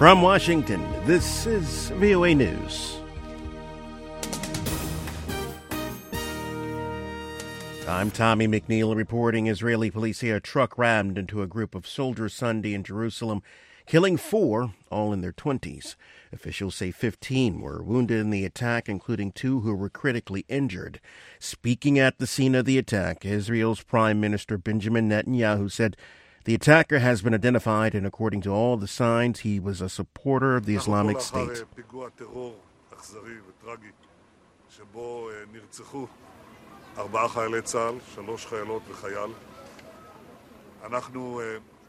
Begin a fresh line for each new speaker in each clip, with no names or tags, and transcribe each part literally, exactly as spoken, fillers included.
From Washington, this is V O A News. I'm Tommy McNeil reporting Israeli police say a truck rammed into a group of soldiers Sunday in Jerusalem, killing four, all in their twenties. Officials say fifteen were wounded in the attack, including two who were critically injured. Speaking at the scene of the attack, Israel's Prime Minister Benjamin Netanyahu said the attacker has been identified, and according to all the signs, he was a supporter of the Islamic State.
ארבעה חיילי צה"ל, שלוש חיילות וחייל. אנחנו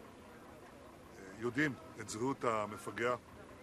יודעים את זהות המפגע.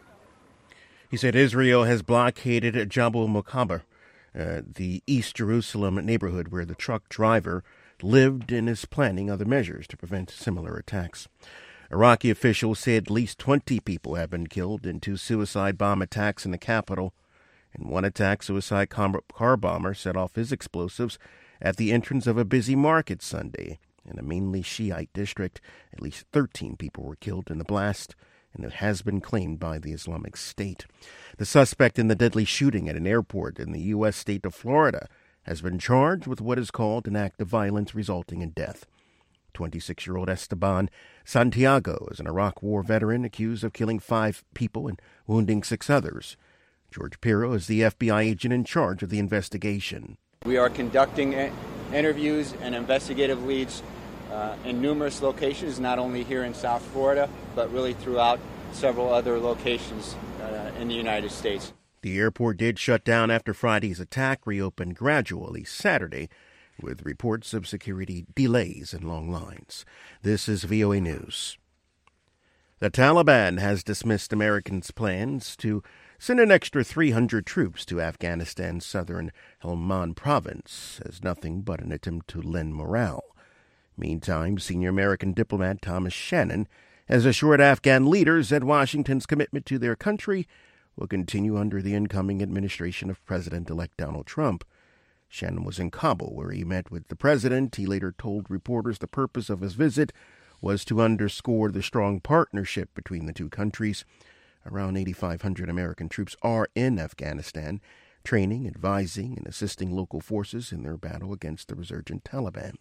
He said Israel has blockaded Jabal Mukaber, uh, the East Jerusalem neighborhood where the truck driver lived, and is planning other measures to prevent similar attacks. Iraqi officials say at least twenty people have been killed in two suicide bomb attacks in the capital. In one attack, suicide car bomber set off his explosives at the entrance of a busy market Sunday. In a mainly Shiite district, at least thirteen people were killed in the blast, and it has been claimed by the Islamic State. The suspect in the deadly shooting at an airport in the U S state of Florida has been charged with what is called an act of violence resulting in death. twenty-six-year-old Esteban Santiago is an Iraq War veteran accused of killing five people and wounding six others. George Pirro is the F B I agent in charge of the investigation.
We are conducting a- interviews and investigative leads uh, in numerous locations, not only here in South Florida, but really throughout several other locations uh, in the United States.
The airport did shut down after Friday's attack, reopened gradually Saturday, with reports of security delays and long lines. This is V O A News. The Taliban has dismissed Americans' plans to send an extra three hundred troops to Afghanistan's southern Helmand province as nothing but an attempt to lend morale. Meantime, senior American diplomat Thomas Shannon has assured Afghan leaders that Washington's commitment to their country will continue under the incoming administration of President-elect Donald Trump. Shannon was in Kabul, where he met with the president. He later told reporters the purpose of his visit was to underscore the strong partnership between the two countries. Around eighty-five hundred American troops are in Afghanistan, training, advising, and assisting local forces in their battle against the resurgent Taliban.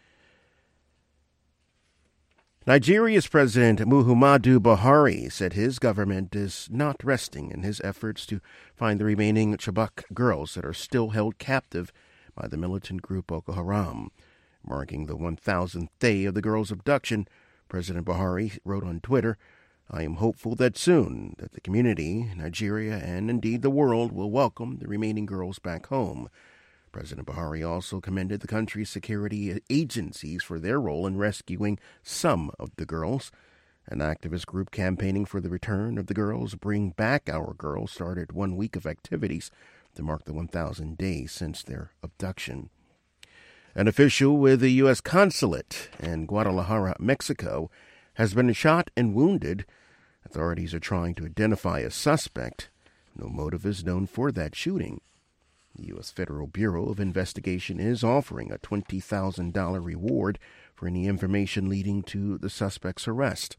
Nigeria's President Muhammadu Buhari said his government is not resting in his efforts to find the remaining Chibok girls that are still held captive by the militant group Boko Haram. Marking the one thousandth day of the girls' abduction, President Buhari wrote on Twitter, "I am hopeful that soon that the community, Nigeria, and indeed the world will welcome the remaining girls back home." President Buhari also commended the country's security agencies for their role in rescuing some of the girls. An activist group campaigning for the return of the girls, Bring Back Our Girls, started one week of activities to mark the one thousand days since their abduction. An official with the U S consulate in Guadalajara, Mexico, has been shot and wounded. Authorities are trying to identify a suspect. No motive is known for that shooting. The U S Federal Bureau of Investigation is offering a twenty thousand dollars reward for any information leading to the suspect's arrest.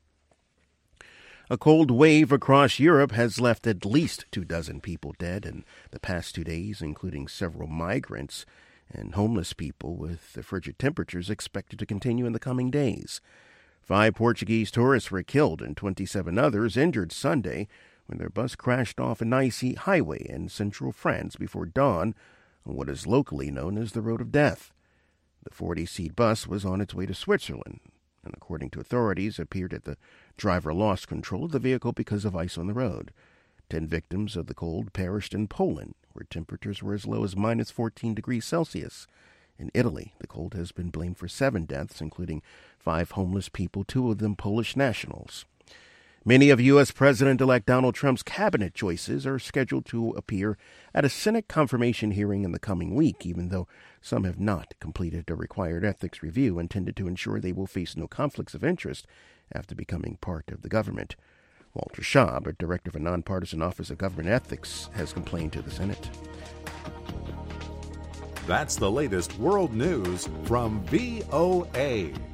A cold wave across Europe has left at least two dozen people dead in the past two days, including several migrants and homeless people, with the frigid temperatures expected to continue in the coming days. Five Portuguese tourists were killed and twenty-seven others injured Sunday when their bus crashed off an icy highway in central France before dawn on what is locally known as the Road of Death. The forty-seat bus was on its way to Switzerland, and according to authorities, it appeared that the driver lost control of the vehicle because of ice on the road. Ten victims of the cold perished in Poland, where temperatures were as low as minus fourteen degrees Celsius. In Italy, the cold has been blamed for seven deaths, including five homeless people, two of them Polish nationals. Many of U S. President-elect Donald Trump's cabinet choices are scheduled to appear at a Senate confirmation hearing in the coming week, even though some have not completed a required ethics review intended to ensure they will face no conflicts of interest after becoming part of the government. Walter Shaub, a director of a nonpartisan Office of Government Ethics, has complained to the Senate.
That's the latest world news from V O A.